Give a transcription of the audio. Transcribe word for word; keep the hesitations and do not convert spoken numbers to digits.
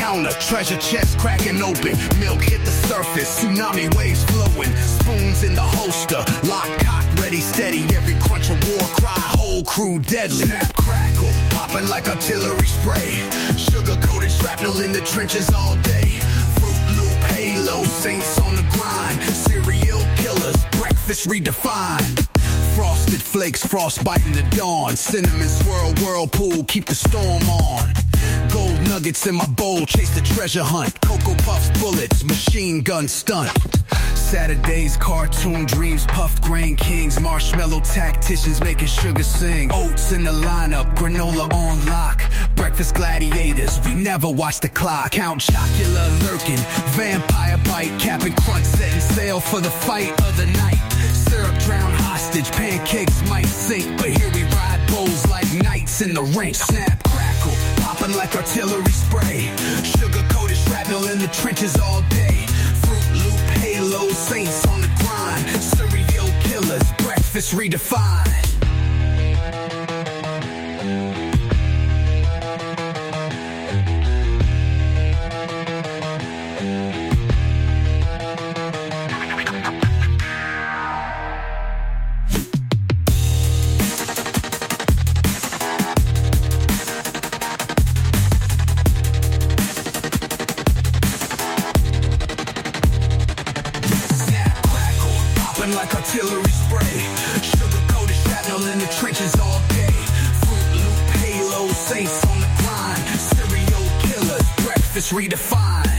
counter, treasure chest cracking open. Milk hit the surface, tsunami waves flowing. Spoons in the holster, lock, cock, ready, steady. Every crunch a war cry, whole crew deadly. Snap, crackle, popping like artillery spray. Sugar-coated shrapnel in the trenches all day. Fruit Loop, Halo, saints on the grind. Serial killers, breakfast redefined. Frosted flakes, frostbite in the dawn. Cinnamon swirl, whirlpool, keep the storm on. Gold nuggets in my bowl, chase the treasure hunt. Cocoa Puffs, bullets, machine gun stunt. Saturdays, cartoon dreams, puffed grain kings. Marshmallow tacticians making sugar sing. Oats in the lineup, granola on lock. Breakfast gladiators, we never watch the clock. Count Chocula lurking, vampire bite. Cap'n Crunch setting sail for the fight of the night. Syrup drown hostage, pancakes might sink. But here we ride bulls like knights in the rink. Snap, crackle, popping like artillery spray. Sugar-coated shrapnel in the trenches all day. Fruit Loop, Halo, saints on the grind. Serial killers, breakfast redefined. Like artillery spray. Sugar-coated shrapnel in the trenches all day. Fruit Loop, Halo, saints on the grind. Serial killers, breakfast redefined.